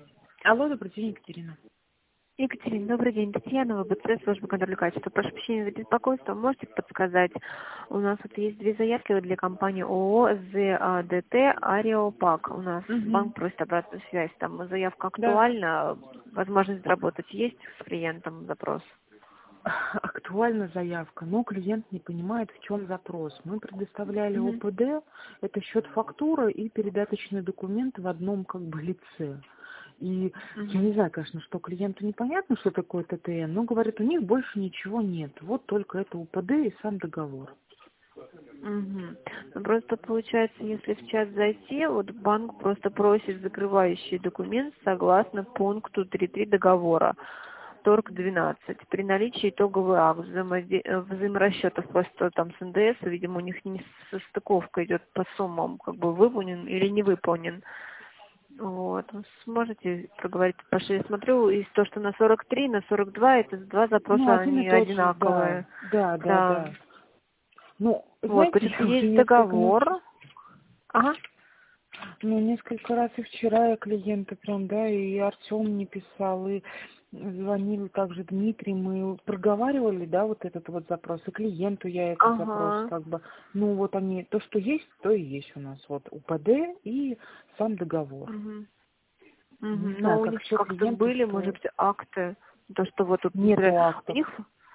Алло, добрый день, Екатерина. Екатерина, добрый день. Татьяна, ВБЦ, служба контроля качества. Прошу прощения за беспокойство. Можете подсказать? У нас вот есть две заявки для компании ООО ЗАДТ Ариопак. У нас Угу. банк просит обратную связь. Там заявка Да. актуальна, возможность работать есть с клиентом, запрос. Актуальна заявка, но клиент не понимает, в чем запрос. Мы предоставляли Мгм. ОПД, это счет фактуры и передаточный документ в одном как бы лице. И я Мгм. не знаю, конечно, что клиенту непонятно, что такое ТТН, но говорит, у них больше ничего нет. Вот только это УПД и сам договор. Мгм. Ну, просто получается, если в чат зайти, вот банк просто просит закрывающий документ согласно пункту 3.3 договора. Торг 12. При наличии итоговый акт взаиморасчетов просто там с НДС, видимо, у них не состыковка идет по суммам, как бы выполнен или не выполнен. Вот. Сможете проговорить? Потому что я смотрю, из того, что на 43, на 42, это два Ну, запроса, один и они тот же, да, одинаковые. да, да, Да. да. Ну, Вот, знаете, получается, я уже есть несколько, договор. Ага. несколько раз и вчера я клиента прям, да, и Артем мне писал, и звонил также Дмитрий, мы проговаривали, да, вот этот вот запрос, и клиенту я этот запрос, Ага. как бы, ну, вот они, то, что есть, то и есть у нас, вот, УПД и сам договор. Мгм. Не Мгм. знаю, Но у как них еще как-то клиенту, были, что может быть, акты. То, что вот тут, например, нету у актов. них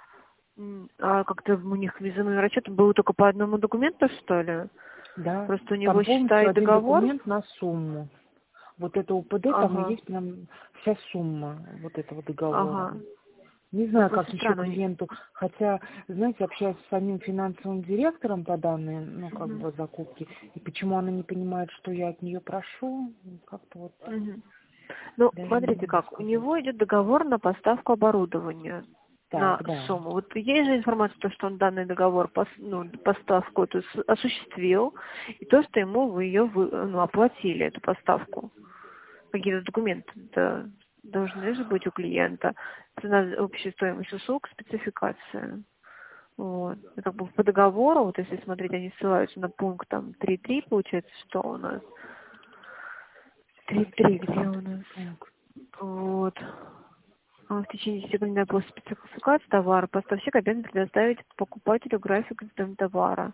как-то у них визовый расчет был только по одному документу, что ли? Да, Просто у там него счета полностью и один договор. документ на сумму. Вот это УПД, там и Ага. есть прям вся сумма вот этого договора. Ага. Не Ну, знаю, как просто еще странно. клиенту, хотя, знаете, общаюсь с самим финансовым директором по данной, ну, как Мгм. бы, закупки, и почему она не понимает, что я от нее прошу, как-то вот Мгм. Ну, даже не смотрите могу как, у сказать. него идет договор на поставку оборудования на Так, да. сумму. Вот есть же информация, то, что он данный договор, поставку эту осуществил, и то, что ему вы ее оплатили, эту поставку. Какие-то документы должны же быть у клиента. Цена, общая стоимость услуг, спецификация. Вот. И как бы по договору, вот если смотреть, они ссылаются на пункт там 3.3, получается, что у нас? 3.3, где у нас? Пункт. Вот. В течение 10 секунд после спецификации товара поставщик обязан предоставить покупателю график изготовления товара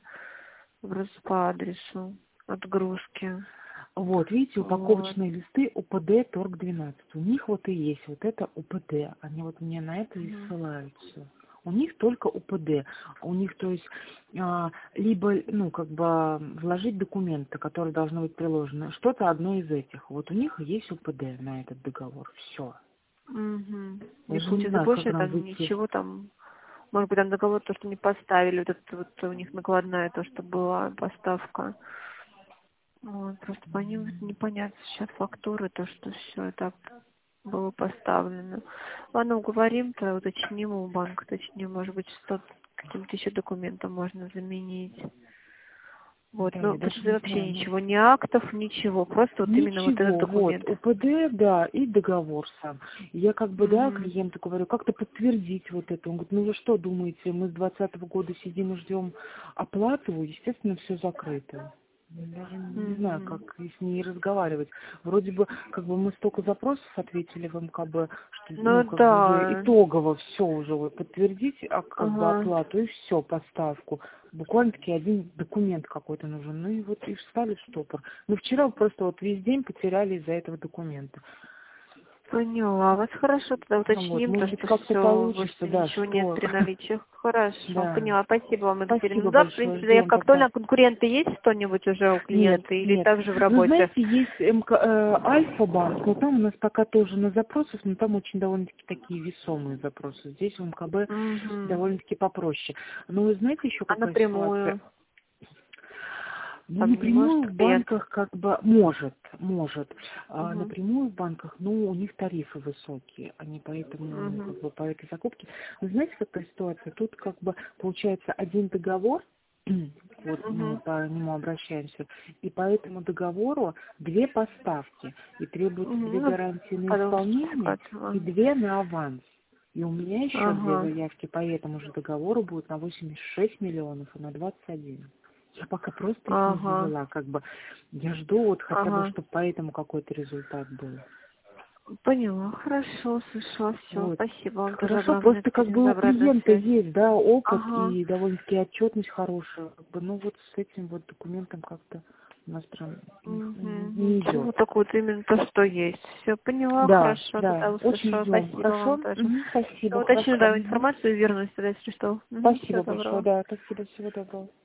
по адресу отгрузки. Вот, видите, Вот. упаковочные листы УПД Торг 12. У них вот и есть вот это УПД. Они вот мне на это и Мгм. ссылаются. У них только УПД. У них, то есть, либо, ну, как бы, вложить документы, которые должны быть приложены. Что-то одно из этих. Вот у них есть УПД на этот договор. Все. Мгм. И Даже не получается знаю, как больше нам там выйти. ничего там, может быть, там договор, то, что не поставили, вот это вот у них накладная, то, что была поставка. Вот, просто по ним непонятно сейчас фактуры, то, что все так было поставлено. Ладно, уговорим-то, уточним у банка, уточним, может быть, что каким-то еще документом можно заменить. Вот, Да, ну, я тут даже не вообще знаю. Ну, ничего, ни актов, ничего, просто вот именно вот этот ничего, вот, документ. УПД, да, и договор сам. И я как бы, да, Угу. клиенту говорю, как-то подтвердить вот это. Он говорит, ну вы что думаете, мы с 2020 года сидим и ждем оплату, естественно, все закрыто. Даже не знаю, как Угу. с ней разговаривать. Вроде бы, как бы мы столько запросов ответили в МКБ, что, ну, Ну как бы уже да. итогово все уже вот подтвердить, как бы Ага. оплату и все, поставку. Буквально-таки один документ какой-то нужен. Ну и вот и встали в стопор. Мы вчера просто вот весь день потеряли из-за этого документа. Поняла вас. Хорошо, тогда Ну вот, уточним то, может быть, что как-то все, получится, что да, ничего нет что... при наличии. Хорошо, Да. поняла. Спасибо вам, Екатерина. Ну Спасибо да, в большое, принципе, ждем заявка тогда. актуальна. Конкуренты есть что-нибудь уже у Нет, клиента или нет. также в Ну, работе? знаете, есть Альфа-банк, но там у нас пока тоже на запросах, но там очень довольно-таки такие весомые запросы. Здесь в МКБ Угу. довольно-таки попроще. Но вы знаете еще А какая ситуация? напрямую? Ну, Там не может напрямую в клиент? банках как бы может. А Угу. напрямую в банках, ну, у них тарифы высокие, они поэтому, Угу. как бы, по этой закупке. Вы знаете, какая ситуация? Тут как бы получается один договор, вот мы Угу. по нему обращаемся, и по этому договору две поставки, и требуются Угу. две Ну, гарантии на потом исполнение сертификат. и две на аванс. И у меня еще две Ага. заявки по этому же договору будут на 86 миллионов и на 21. Я пока просто их не Ага. завела, как бы. Я жду вот хотя бы, Ага. чтобы по этому какой-то результат был. Поняла, хорошо, слышала, все, Вот. спасибо вам тоже Хорошо, огромное просто как бы за у обратную клиента связь. есть, да, опыт Ага. и довольно-таки отчетность хорошая. Как бы, ну вот с этим вот документом как-то у нас прям не Ничего, идет. так вот именно то, что есть. Все, поняла, Да, хорошо, да, тогда очень услышала. ждем. Спасибо Хорошо? вам тоже. Мгм, Всё, спасибо, уточню, хорошо. да, Мгм. информацию и вернусь тогда, если что. Всего Спасибо большое, доброго. да, спасибо, всего доброго.